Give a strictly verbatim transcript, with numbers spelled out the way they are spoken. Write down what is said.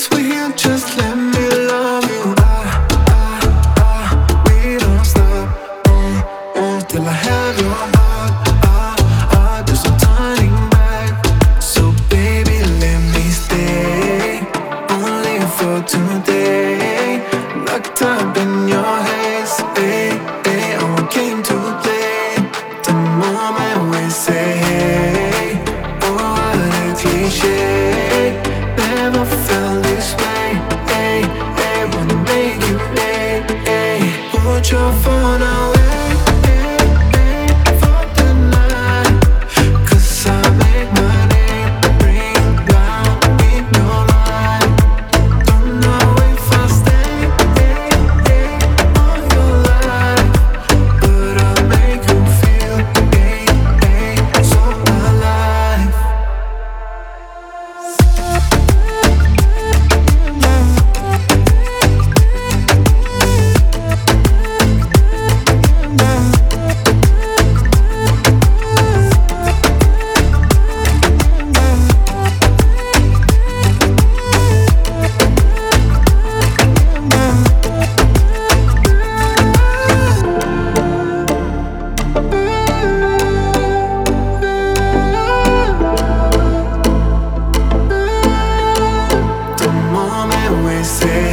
Once we're here, just let me love you. Ah, ah, ah, we don't stop. Mm, mm, till I have your heart. Ah, ah, there's no turning back. So baby, let me stay. Only for today. Locked up in your haze. Hey, hey, oh, I came to play. The moment we say hey, oh, what a cliche. Never felt this way. Hey, hey, wanna make you play. Hey, put your phone away. Hey, hey, for the night. 'Cause I make my name ring loud in your mind. Don't know if I'll stay, hey, hey, all your life, but I'll make you feel, hey, hey, so alive. The moment we say